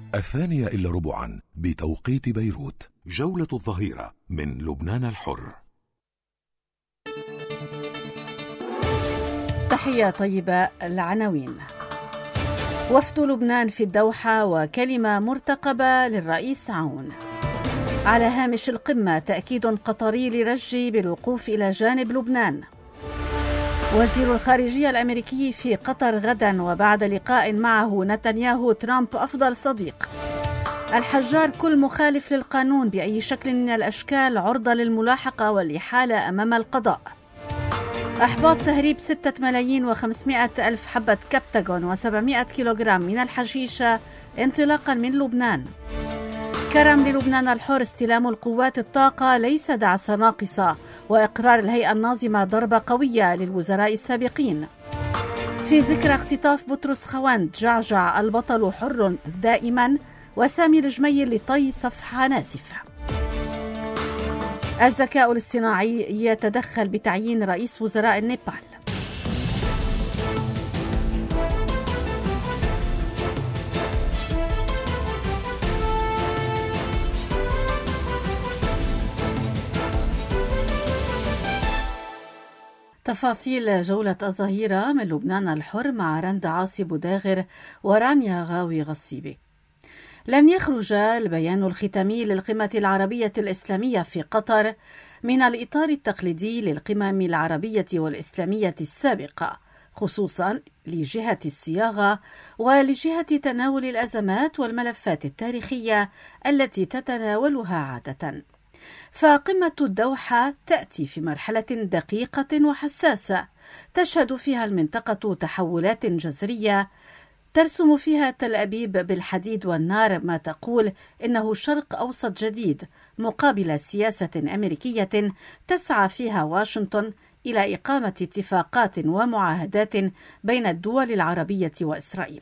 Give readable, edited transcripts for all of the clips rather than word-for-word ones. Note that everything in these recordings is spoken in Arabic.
2:15 بتوقيت بيروت. جولة الظهيرة من لبنان الحر. تحية طيبة. العناوين: وفد لبنان في الدوحة وكلمة مرتقبة للرئيس عون. على هامش القمة تأكيد قطري لرجي بالوقوف إلى جانب لبنان. وزير الخارجية الأمريكي في قطر غدا وبعد لقاء معه نتنياهو ترامب أفضل صديق. الحجار كل مخالف للقانون بأي شكل من الأشكال عرضة للملاحقة والإحالة أمام القضاء. أحباط تهريب 6,500,000 حبة كبتاغون و700 كيلوغرام من الحشيشة انطلاقا من لبنان. كرم للبنان الحر استلام القوات الطاقة ليس دعسة ناقصة، وإقرار الهيئة الناظمة ضربة قوية للوزراء السابقين. في ذكرى اختطاف بطرس خوند جعجع البطل حر دائما، وسامي الجميل لطي صفحة ناسفة. الذكاء الاصطناعي يتدخل بتعيين رئيس وزراء النيبال. تفاصيل جولة الظهيرة من لبنان الحر مع رند عاصي بوداغر ورانيا غاوي غصيبي. لن يخرج البيان الختامي للقمة العربية الإسلامية في قطر من الإطار التقليدي للقمم العربية والإسلامية السابقة، خصوصا لجهة الصياغة ولجهة تناول الأزمات والملفات التاريخية التي تتناولها عادة. فقمة الدوحة تأتي في مرحلة دقيقة وحساسة تشهد فيها المنطقة تحولات جذرية، ترسم فيها تل أبيب بالحديد والنار ما تقول إنه شرق أوسط جديد، مقابل سياسة أمريكية تسعى فيها واشنطن إلى إقامة اتفاقات ومعاهدات بين الدول العربية وإسرائيل.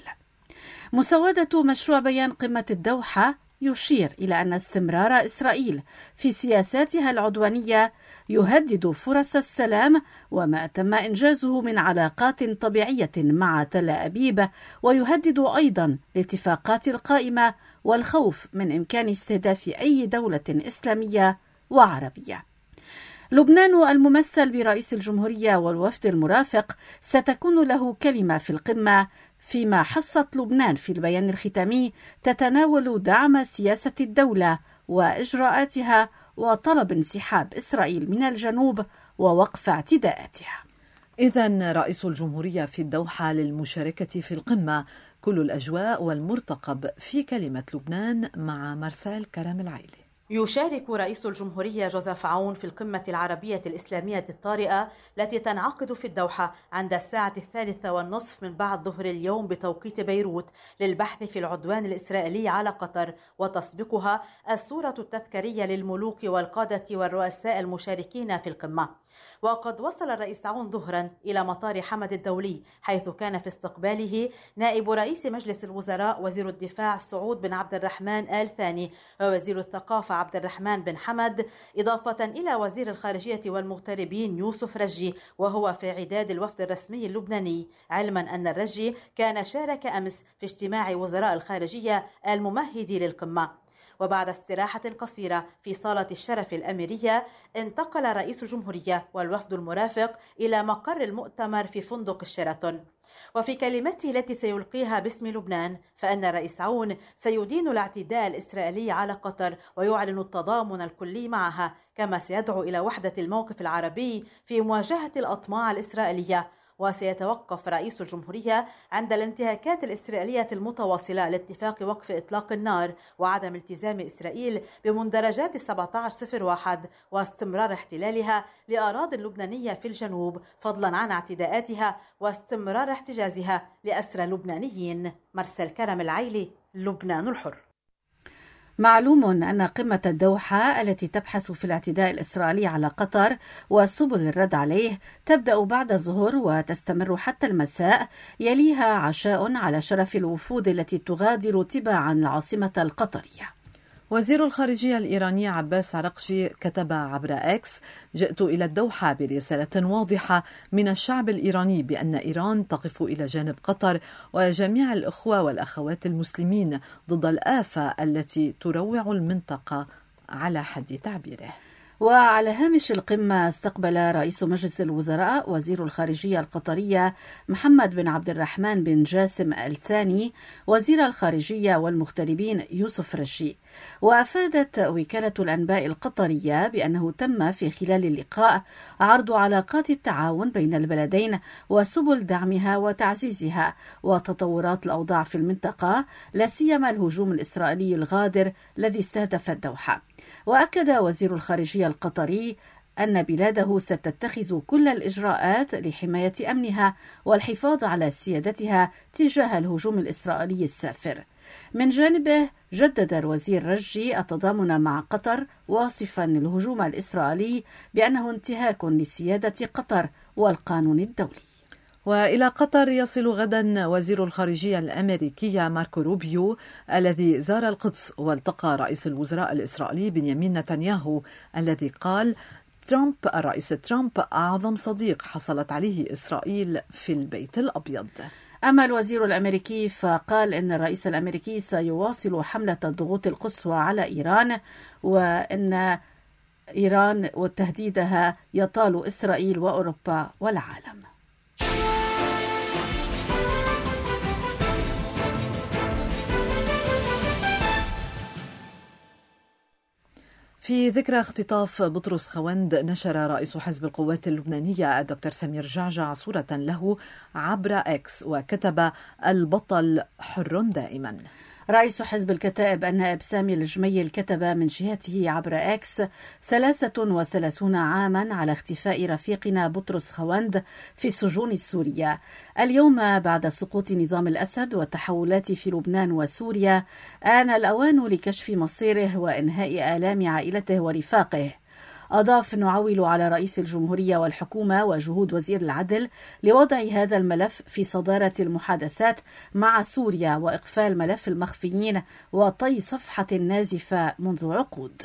مسودة مشروع بيان قمة الدوحة يشير إلى أن استمرار إسرائيل في سياساتها العدوانية يهدد فرص السلام وما تم إنجازه من علاقات طبيعية مع تل أبيب، ويهدد أيضا الاتفاقات القائمة والخوف من إمكان استهداف أي دولة إسلامية وعربية. لبنان الممثل برئيس الجمهورية والوفد المرافق ستكون له كلمة في القمة، فيما حصت لبنان في البيان الختامي تتناول دعم سياسة الدولة وإجراءاتها وطلب انسحاب إسرائيل من الجنوب ووقف اعتداءاتها. إذن رئيس الجمهورية في الدوحة للمشاركة في القمة، كل الأجواء والمرتقب في كلمة لبنان مع مرسال كرم العيلي. يشارك رئيس الجمهورية جوزيف عون في القمة العربية الإسلامية الطارئة التي تنعقد في الدوحة عند الساعة 3:30 من بعد ظهر اليوم بتوقيت بيروت للبحث في العدوان الإسرائيلي على قطر، وتسبقها الصورة التذكارية للملوك والقادة والرؤساء المشاركين في القمة. وقد وصل الرئيس عون ظهرا إلى مطار حمد الدولي، حيث كان في استقباله نائب رئيس مجلس الوزراء وزير الدفاع سعود بن عبد الرحمن آل ثاني ووزير الثقافة عبد الرحمن بن حمد، إضافة إلى وزير الخارجية والمغتربين يوسف رجي، وهو في عداد الوفد الرسمي اللبناني، علما أن الرجي كان شارك أمس في اجتماع وزراء الخارجية الممهد للقمة. وبعد استراحة قصيرة في صالة الشرف الأميرية، انتقل رئيس الجمهورية والوفد المرافق إلى مقر المؤتمر في فندق الشيراتون. وفي كلمته التي سيلقيها باسم لبنان، فإن الرئيس عون سيدين الاعتداء الإسرائيلي على قطر ويعلن التضامن الكلي معها، كما سيدعو إلى وحدة الموقف العربي في مواجهة الأطماع الإسرائيلية. وسيتوقف رئيس الجمهورية عند الانتهاكات الإسرائيلية المتواصلة لاتفاق وقف إطلاق النار وعدم التزام إسرائيل بمندرجات 1701 واستمرار احتلالها لأراضي لبنانية في الجنوب، فضلا عن اعتداءاتها واستمرار احتجازها لأسرى لبنانيين. مرسل كرم العيلي، لبنان الحر. معلوم أن قمة الدوحة التي تبحث في الاعتداء الإسرائيلي على قطر وسبل الرد عليه تبدأ بعد الظهر وتستمر حتى المساء، يليها عشاء على شرف الوفود التي تغادر تباعا العاصمة القطرية. وزير الخارجية الإيراني عباس عرقشي كتب عبر إكس: جئت إلى الدوحة برسالة واضحة من الشعب الإيراني بأن إيران تقف إلى جانب قطر وجميع الإخوة والأخوات المسلمين ضد الآفة التي تروع المنطقة على حد تعبيره. وعلى هامش القمة استقبل رئيس مجلس الوزراء وزير الخارجية القطرية محمد بن عبد الرحمن بن جاسم الثاني وزير الخارجية والمغتربين يوسف رشي. وأفادت وكالة الأنباء القطرية بأنه تم في خلال اللقاء عرض علاقات التعاون بين البلدين وسبل دعمها وتعزيزها وتطورات الأوضاع في المنطقة، لا سيما الهجوم الإسرائيلي الغادر الذي استهدف الدوحة. وأكد وزير الخارجية القطري أن بلاده ستتخذ كل الإجراءات لحماية أمنها والحفاظ على سيادتها تجاه الهجوم الإسرائيلي السافر. من جانبه جدد الوزير رجي التضامن مع قطر، واصفا الهجوم الإسرائيلي بأنه انتهاك لسيادة قطر والقانون الدولي. وإلى قطر يصل غدا وزير الخارجية الأمريكية ماركو روبيو الذي زار القدس والتقى رئيس الوزراء الإسرائيلي بنيامين نتنياهو الذي قال الرئيس ترامب أعظم صديق حصلت عليه إسرائيل في البيت الأبيض. أما الوزير الأمريكي فقال إن الرئيس الأمريكي سيواصل حملة الضغوط القصوى على إيران، وإن إيران وتهديدها يطال إسرائيل وأوروبا والعالم. في ذكرى اختطاف بطرس خوند، نشر رئيس حزب القوات اللبنانية الدكتور سمير جعجع صورة له عبر إكس وكتب: البطل حر دائما. رئيس حزب الكتائب النائب سامي الجميل كتب من جهته عبر إكس: 33 عاما على اختفاء رفيقنا بطرس خوند في السجون السورية. اليوم بعد سقوط نظام الأسد والتحولات في لبنان وسوريا آن الأوان لكشف مصيره وإنهاء آلام عائلته ورفاقه. أضاف: نعول على رئيس الجمهورية والحكومة وجهود وزير العدل لوضع هذا الملف في صدارة المحادثات مع سوريا وإقفال ملف المخفيين وطي صفحة نازفة منذ عقود.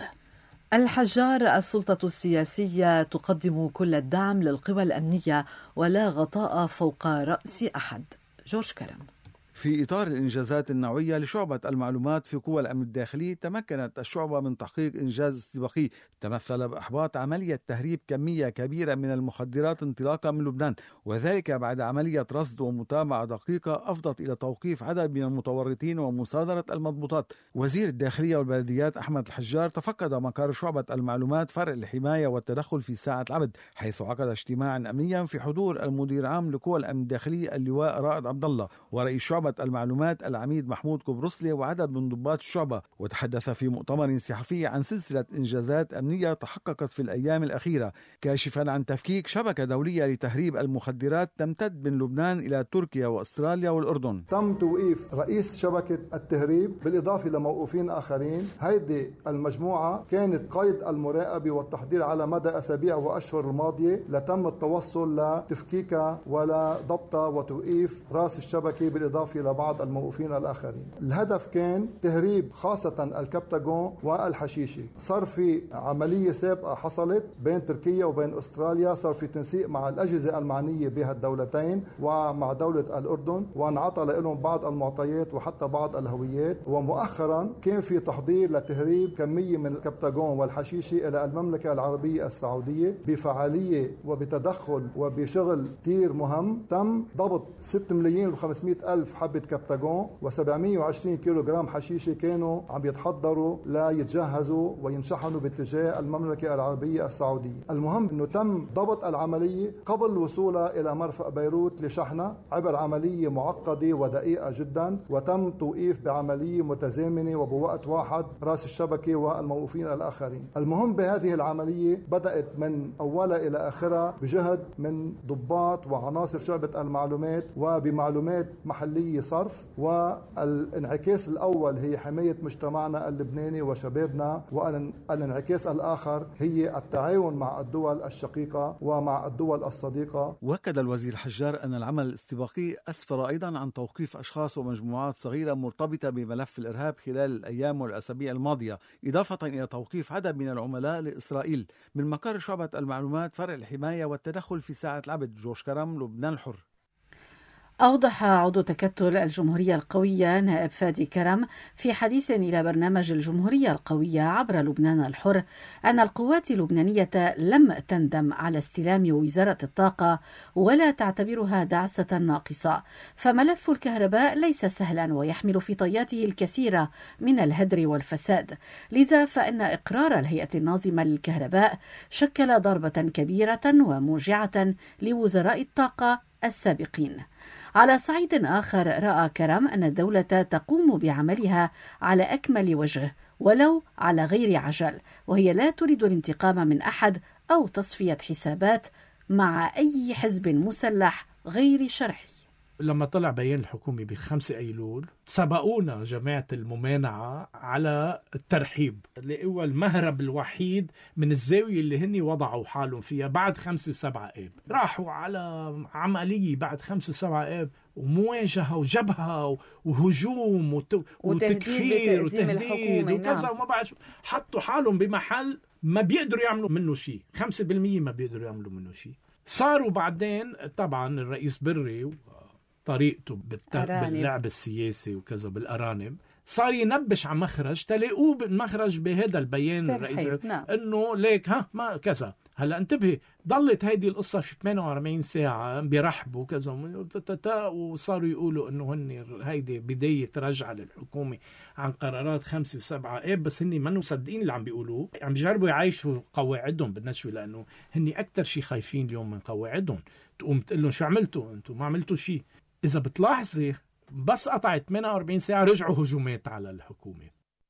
الحجار: السلطة السياسية تقدم كل الدعم للقوى الأمنية ولا غطاء فوق رأس أحد. جورج كرم. في إطار الإنجازات النوعية لشعبة المعلومات في قوى الأمن الداخلي، تمكنت الشعبة من تحقيق إنجاز استباقي تمثل بإحباط عملية تهريب كمية كبيرة من المخدرات انطلاقا من لبنان، وذلك بعد عملية رصد ومتابعة دقيقة أفضت إلى توقيف عدد من المتورطين ومصادرة المضبوطات. وزير الداخلية والبلديات أحمد الحجار تفقد مقر شعبة المعلومات فرع الحماية والتدخل في ساعة العبد، حيث عقد اجتماعا أمنيا في حضور المدير العام لقوى الأمن الداخلي اللواء رائد عبد الله ورئيس شعبة المعلومات العميد محمود كبرسلي وعدد من ضباط الشعبة. وتحدث في مؤتمر صحفي عن سلسلة إنجازات أمنية تحققت في الأيام الأخيرة، كاشفا عن تفكيك شبكة دولية لتهريب المخدرات تمتد من لبنان إلى تركيا وأستراليا والأردن. تم توقيف رئيس شبكة التهريب بالإضافة لموقوفين آخرين. هيدي المجموعة كانت قيد المراقبة والتحضير على مدى أسابيع وأشهر الماضية لتم التوصل لتفكيكها ولا ضبطها وتوقيف رأس الشبكة بالإضافة لبعض الموقوفين الآخرين. الهدف كان تهريب خاصة الكبتاغون والحشيشة. صار في عملية سابقة حصلت بين تركيا وبين أستراليا، صار في تنسيق مع الأجهزة المعنية بهالدولتين ومع دولة الأردن، وانعطى لهم بعض المعطيات وحتى بعض الهويات. ومؤخرا كان في تحضير لتهريب كمية من الكبتاغون والحشيشة إلى المملكة العربية السعودية بفعالية وبتدخل وبشغل كتير مهم. تم ضبط 6,500,000 حبة كبتاغون و720 كيلوغرام حشيشة كانوا عم يتحضروا لا يتجهزوا وينشحنوا باتجاه المملكة العربية السعودية. المهم أنه تم ضبط العملية قبل وصولها إلى مرفأ بيروت لشحنها عبر عملية معقدة ودقيقة جدا، وتم توقيف بعملية متزامنة وبوقت واحد رأس الشبكة والموقوفين الآخرين. المهم بهذه العملية بدأت من أولها إلى آخرها بجهد من ضباط وعناصر شعبة المعلومات وبمعلومات محلية هي صرف، والانعكاس الأول هي حماية مجتمعنا اللبناني وشبابنا، والانعكاس الآخر هي التعاون مع الدول الشقيقة ومع الدول الصديقة. وأكد الوزير الحجار أن العمل الاستباقي أسفر أيضا عن توقيف أشخاص ومجموعات صغيرة مرتبطة بملف الإرهاب خلال الأيام والأسابيع الماضية، إضافة إلى توقيف عدد من العملاء لإسرائيل من مقر شعبة المعلومات فرع الحماية والتدخل في ساعة العبد. جورج كرم، لبنان الحر. أوضح عضو تكتل الجمهورية القوية نائب فادي كرم في حديث إلى برنامج الجمهورية القوية عبر لبنان الحر أن القوات اللبنانية لم تندم على استلام وزارة الطاقة ولا تعتبرها دعسة ناقصة، فملف الكهرباء ليس سهلا ويحمل في طياته الكثير من الهدر والفساد، لذا فإن إقرار الهيئة الناظمة للكهرباء شكل ضربة كبيرة وموجعة لوزراء الطاقة السابقين. على صعيد آخر، رأى كرم أن الدولة تقوم بعملها على أكمل وجه ولو على غير عجل، وهي لا تريد الانتقام من أحد أو تصفية حسابات مع أي حزب مسلح غير شرعي. لما طلع بيان الحكومي ب5 أيلول سبقونا جماعة الممانعة على الترحيب، اللي هو المهرب الوحيد من الزاوية اللي هني وضعوا حالهم فيها بعد 5 و7 آب. راحوا على عملية بعد 5 و7 آب ومواجهة وجبهة وهجوم وتكفير وتهديد وكذا وما بعد شو، حطوا حالهم بمحل ما بيقدروا يعملوا منه شيء، 5% ما بيقدروا يعملوا منه شيء. صاروا بعدين طبعا الرئيس بري طريقته باللعب السياسي وكذا بالأرانب صار ينبش على مخرج، تلاقوه بالمخرج بهذا البيان الرئيس انه ليك ما كذا. هلا انتبهي، ضلت هيدي القصه في 48 ساعه بيرحبوا كذا وصاروا يقولوا انه هن هيدي بدايه رجعه للحكومه عن قرارات 5 و7 آب، بس هن ما مصدقين اللي عم بيقولوه، عم بيجربوا يعيشوا قواعدهم بالنشوه، لانه هن اكثر شيء خايفين اليوم من قواعدهم. تقوم تقول لهم شو عملتوا انتم؟ ما عملتوا شيء. إذا بتلاحظي بس قطعت 48 ساعة رجعوا هجومات على الحكومة.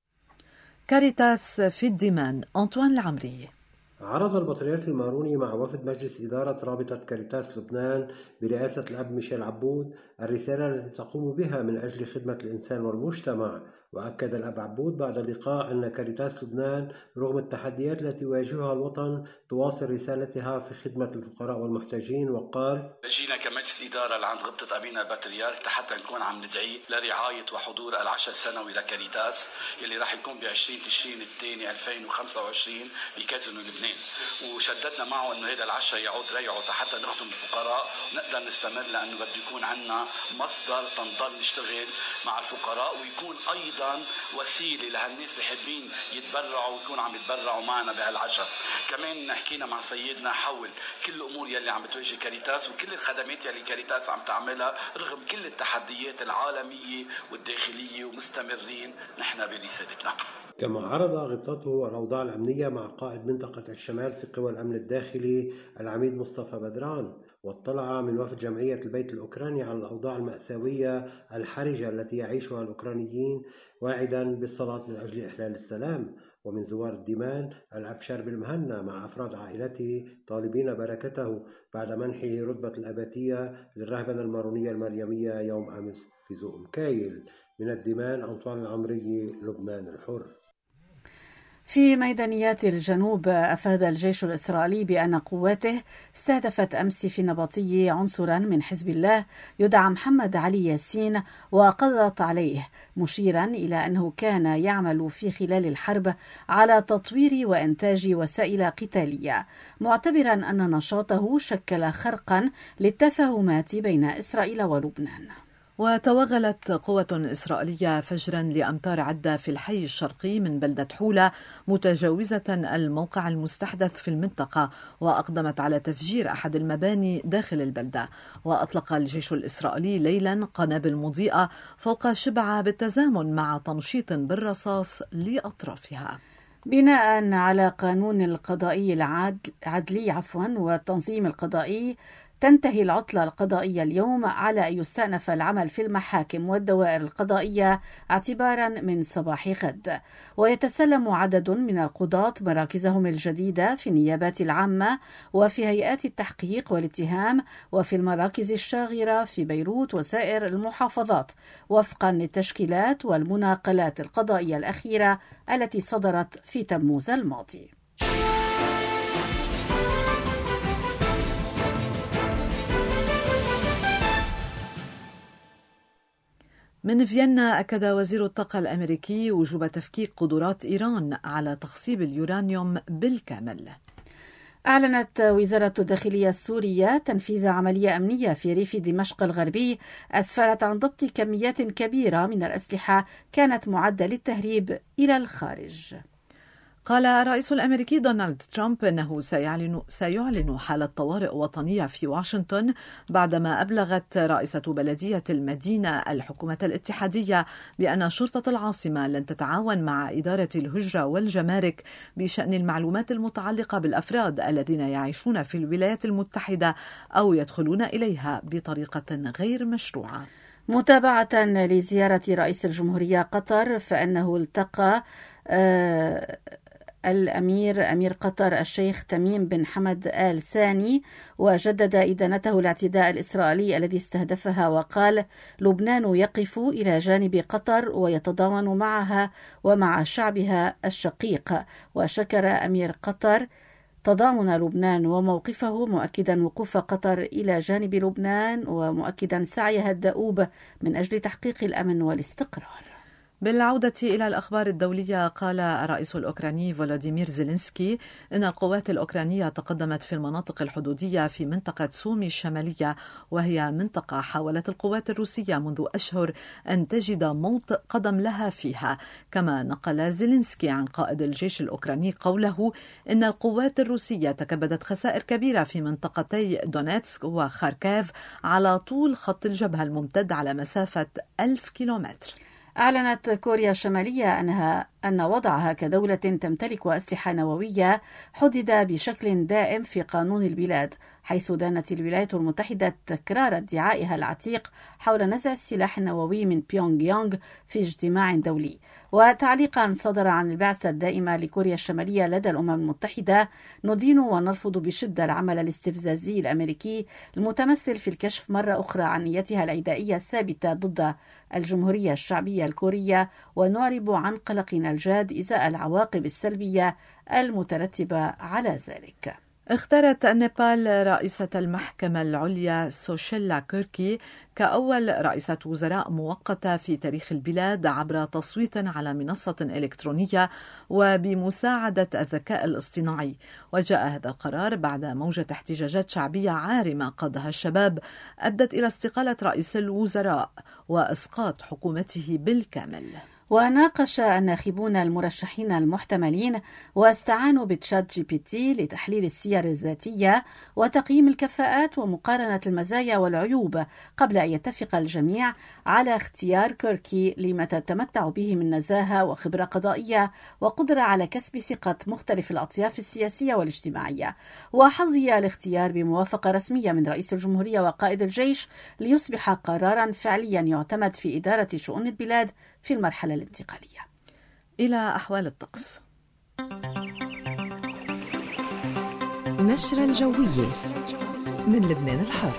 كاريتاس في الدمان، أنطوان العمري. عرض البطريرك الماروني مع وفد مجلس إدارة رابطة كاريتاس لبنان برئاسة الأب ميشيل عبود الرسالة التي تقوم بها من أجل خدمة الإنسان والمجتمع. وأكد الأب عبود بعد اللقاء أن كاريتاس لبنان رغم التحديات التي يواجهها الوطن تواصل رسالتها في خدمة الفقراء والمحتاجين، وقال: جينا كمجلس إدارة لعند غبطة أبينا البطريرك حتى نكون عم ندعي لرعاية وحضور العشاء السنوي لكاريتاس اللي راح يكون ب20 تشرين الثاني 2025 بكازينو لبنان، وشددنا معه أنه هذا العشاء يعود ريعه حتى نخدم الفقراء ونقدر نستمر، لأنه بده يكون عنا مصدر تنضل نشتغل مع الفقراء، ويكون أيضا وسيلة لهالناس اللي حابين يتبرعوا ويكون عم يتبرعوا معنا بهالعشاء. كمان حكينا مع سيدنا حول كل الأمور يلي عم بتواجه كاريتاس وكل الخدمات يلي كاريتاس عم تعملها رغم كل التحديات العالمية والداخلية، ومستمرين نحن برسالتنا. كما عرض غبطته الأوضاع الأمنية مع قائد منطقة الشمال في قوى الأمن الداخلي العميد مصطفى بدران، واطلع من وفد جمعية البيت الأوكراني على الأوضاع المأساوية الحرجة التي يعيشها الأوكرانيين، واعدا بالصلاة من أجل إحلال السلام. ومن زوار الدمان الأب شرب المهنا مع أفراد عائلته طالبين بركته بعد منحه رتبة الأباتية للرهبنة المارونية المريمية يوم أمس في زوق مكايل. من الدمان، أنطوان العمري، لبنان الحر. في ميدانيات الجنوب، أفاد الجيش الإسرائيلي بأن قواته استهدفت أمس في النبطية عنصرا من حزب الله يدعى محمد علي ياسين وقضت عليه، مشيرا إلى أنه كان يعمل في خلال الحرب على تطوير وإنتاج وسائل قتالية، معتبرا أن نشاطه شكل خرقا للتفاهمات بين إسرائيل ولبنان. وتوغلت قوة إسرائيلية فجرا لأمتار عدة في الحي الشرقي من بلدة حولة متجاوزة الموقع المستحدث في المنطقة، وأقدمت على تفجير أحد المباني داخل البلدة. وأطلق الجيش الإسرائيلي ليلا قنابل مضيئة فوق شبعة بالتزامن مع تنشيط بالرصاص لأطرافها. بناء على قانون القضائي العدلي والتنظيم القضائي، تنتهي العطلة القضائية اليوم على أن يستأنف العمل في المحاكم والدوائر القضائية اعتبارا من صباح غد. ويتسلم عدد من القضاة مراكزهم الجديدة في النيابات العامة وفي هيئات التحقيق والاتهام وفي المراكز الشاغرة في بيروت وسائر المحافظات وفقا للتشكيلات والمناقلات القضائية الأخيرة التي صدرت في تموز الماضي. من فيينا أكد وزير الطاقة الأمريكي وجوب تفكيك قدرات إيران على تخصيب اليورانيوم بالكامل. أعلنت وزارة الداخلية السورية تنفيذ عملية أمنية في ريف دمشق الغربي أسفرت عن ضبط كميات كبيرة من الأسلحة كانت معدة للتهريب إلى الخارج. قال الرئيس الأمريكي دونالد ترامب أنه سيعلن حالة طوارئ وطنية في واشنطن بعدما أبلغت رئيسة بلدية المدينة الحكومة الاتحادية بأن شرطة العاصمة لن تتعاون مع إدارة الهجرة والجمارك بشأن المعلومات المتعلقة بالأفراد الذين يعيشون في الولايات المتحدة أو يدخلون إليها بطريقة غير مشروعة. متابعة لزيارة رئيس الجمهورية قطر، فإنه التقى أمير قطر الشيخ تميم بن حمد آل ثاني وجدد إدانته الاعتداء الإسرائيلي الذي استهدفها، وقال: لبنان يقف إلى جانب قطر ويتضامن معها ومع شعبها الشقيق. وشكر أمير قطر تضامن لبنان وموقفه، مؤكدا وقوف قطر إلى جانب لبنان ومؤكدا سعيها الدؤوب من أجل تحقيق الأمن والاستقرار. بالعودة إلى الأخبار الدولية، قال الرئيس الأوكراني فولوديمير زيلينسكي إن القوات الأوكرانية تقدمت في المناطق الحدودية في منطقة سومي الشمالية، وهي منطقة حاولت القوات الروسية منذ أشهر أن تجد موطئ قدم لها فيها. كما نقل زيلينسكي عن قائد الجيش الأوكراني قوله إن القوات الروسية تكبدت خسائر كبيرة في منطقتي دونيتسك وخاركيف على طول خط الجبهة الممتد على مسافة 1000 كيلومتر. أعلنت كوريا الشمالية أن وضعها كدولة تمتلك أسلحة نووية حدد بشكل دائم في قانون البلاد، حيث دانت الولايات المتحدة تكرار ادعائها العتيق حول نزع السلاح النووي من بيونغ يانغ في اجتماع دولي. وتعليقا صدر عن البعثة الدائمة لكوريا الشمالية لدى الأمم المتحدة: ندين ونرفض بشدة العمل الاستفزازي الأمريكي المتمثل في الكشف مرة أخرى عن نيتها العدائية الثابتة ضد الجمهورية الشعبية الكورية، ونعرب عن قلقنا الجاد إزاء العواقب السلبية المترتبة على ذلك. اختارت نيبال رئيسة المحكمة العليا سوشيلا كيركي كأول رئيسة وزراء مؤقتة في تاريخ البلاد عبر تصويت على منصة إلكترونية وبمساعدة الذكاء الاصطناعي. وجاء هذا القرار بعد موجة احتجاجات شعبية عارمة قادها الشباب أدت إلى استقالة رئيس الوزراء وإسقاط حكومته بالكامل. وناقش الناخبون المرشحين المحتملين واستعانوا بتشات جي بي تي لتحليل السير الذاتية وتقييم الكفاءات ومقارنة المزايا والعيوب قبل أن يتفق الجميع على اختيار كيركي لما تتمتع به من نزاهة وخبرة قضائية وقدرة على كسب ثقة مختلف الأطياف السياسية والاجتماعية. وحظي الاختيار بموافقة رسمية من رئيس الجمهورية وقائد الجيش ليصبح قرارا فعليا يعتمد في إدارة شؤون البلاد في المرحلة الانتقالية. إلى أحوال الطقس. نشرة الجوية من لبنان الحر.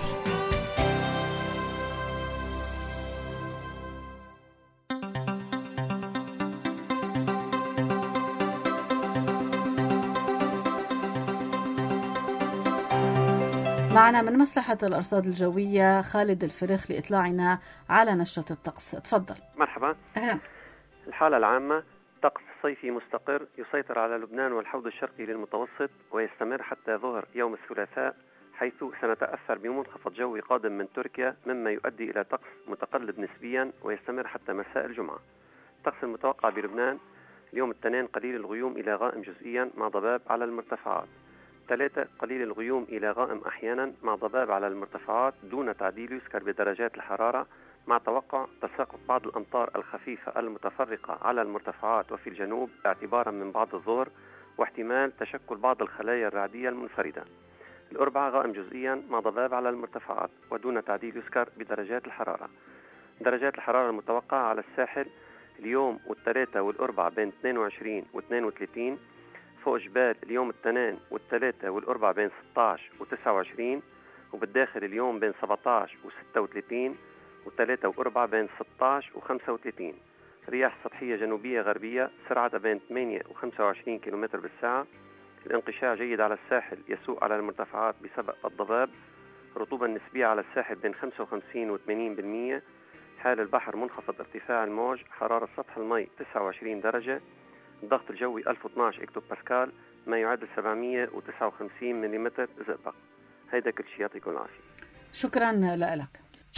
معنا من مصلحة الأرصاد الجوية خالد الفرخ لإطلاعنا على نشرة الطقس. تفضل. مرحبا. أهلا. الحالة العامة: طقس صيفي مستقر يسيطر على لبنان والحوض الشرقي للمتوسط ويستمر حتى ظهر يوم الثلاثاء، حيث سنتأثر بمنخفض جوي قادم من تركيا مما يؤدي إلى طقس متقلب نسبيا ويستمر حتى مساء الجمعة. الطقس المتوقع بلبنان اليوم الاثنين: قليل الغيوم إلى غائم جزئيا مع ضباب على المرتفعات. 3 قليل الغيوم إلى غائم أحيانا مع ضباب على المرتفعات دون تعديل يذكر بدرجات الحرارة، مع توقع تساقط بعض الأمطار الخفيفة المتفرقة على المرتفعات وفي الجنوب اعتبارا من بعد الظهر، واحتمال تشكل بعض الخلايا الرعدية المنفردة. الأربعاء غائم جزئيا مع ضباب على المرتفعات ودون تعديل يذكر بدرجات الحرارة. درجات الحرارة المتوقعة على الساحل اليوم والثلاثة والأربعاء بين 22 و 32، فوق جبال اليوم الاثنين والثلاثة والأربعاء بين 16 و 29، وبالداخل اليوم بين 17 و 36، والثلاثة والأربعاء بين 16 و 35. رياح سطحية جنوبية غربية سرعتها بين 8 و 25 كم بالساعة. الانقشاع جيد على الساحل يسوء على المرتفعات بسبب الضباب. الرطوبة النسبية على الساحل بين 55 و 80%. حال البحر منخفض ارتفاع الموج. حرارة سطح المي 29 درجة. الضغط الجوي 1012 اكتوباسكال، ما يعادل 759 ملم زئبق. هيدا كل شيء، يعطيكم العافية. شكرا لك.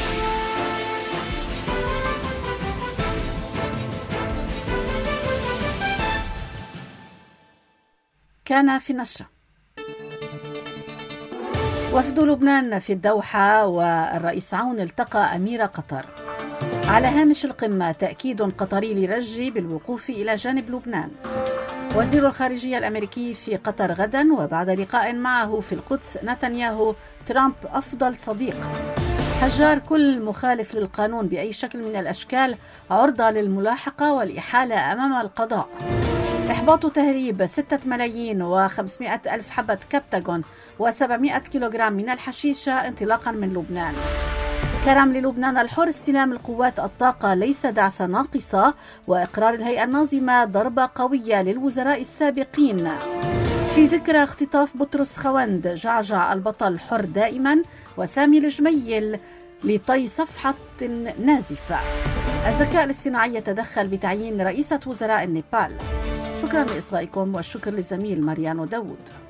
كان في النشرة. وفد لبنان في الدوحة والرئيس عون التقى أمير قطر. على هامش القمة تأكيد قطري لرجي بالوقوف إلى جانب لبنان. وزير الخارجية الأمريكي في قطر غدا، وبعد لقاء معه في القدس نتنياهو ترامب أفضل صديق. حجار كل مخالف للقانون بأي شكل من الأشكال عرضة للملاحقة والإحالة أمام القضاء. إحباط تهريب 6,500,000 حبة كبتاغون و700 كيلوغرام من الحشيشة انطلاقا من لبنان. كرم للبنان الحر استلام القوات الطاقة ليس دعسة ناقصة، وإقرار الهيئة الناظمة ضربة قوية للوزراء السابقين. في ذكرى اختطاف بطرس خوند جعجع البطل حر دائما، وسامي الجميل لطي صفحة نازفة. الذكاء الاصطناعي يتدخل بتعيين رئيسة وزراء النيبال. شكرا لإصغائكم، والشكر للزميل ماريانو داوود.